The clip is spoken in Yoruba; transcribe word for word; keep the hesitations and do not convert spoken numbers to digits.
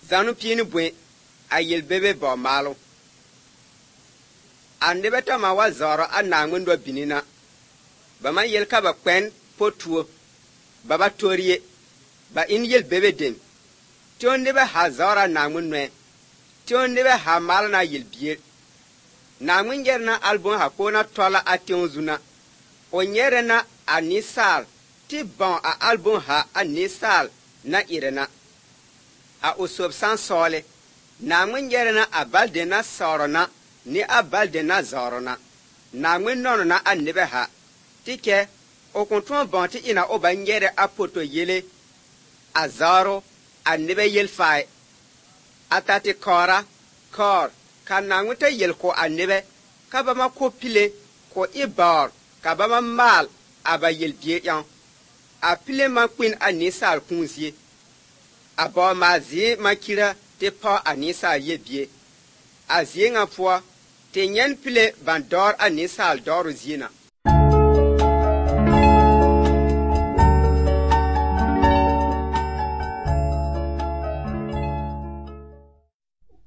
zanu piini bõe a yel bebe bao maalem. A nebã tãmbã wa zaoorɔ a Naawŋmen doa bini na. Ba man yel ka ba kpɛn po-tuo, ba ba tor ye, ba in yel bebe dem. Tɩ o nebã haa zaoora a Naawŋmen noɛ, tɩ o nebã haa maal na a yel-bier. Naawŋmen yɛr na albõn ha koona tɔla a tẽo zu na. O yẽrɛ na a ninsaal tɩ bão a albõn ha a ninsaal na ɩrɛ na. A o sob sã n sɔɔle, Naawŋmen yɛrɛ na a balde na saoorɔ na ne a balde na zaoorɔ na. Naawŋmen nɔnɔ na a nebã ha, tɩ kɛ o kõn tõog bão tɩ ɩna o ba yɛrɛ a poto yele a zaooro a nebã yel fae. A ta tɩ kaoora, kaoor, ka Naawŋmen t'a yel ko a nebã, ka bãmba ko pile, ko ɩ baoor, ka bãmba maal a ba yel-bier yãw. A pile man kpin a ninsaal kũu zie. A bao maa zie man kira tɩ pao a ninsaal yel-bie. A zie ŋa poɔ, tɩ yẽn pile ban daoor a ninsaal daooro zie na.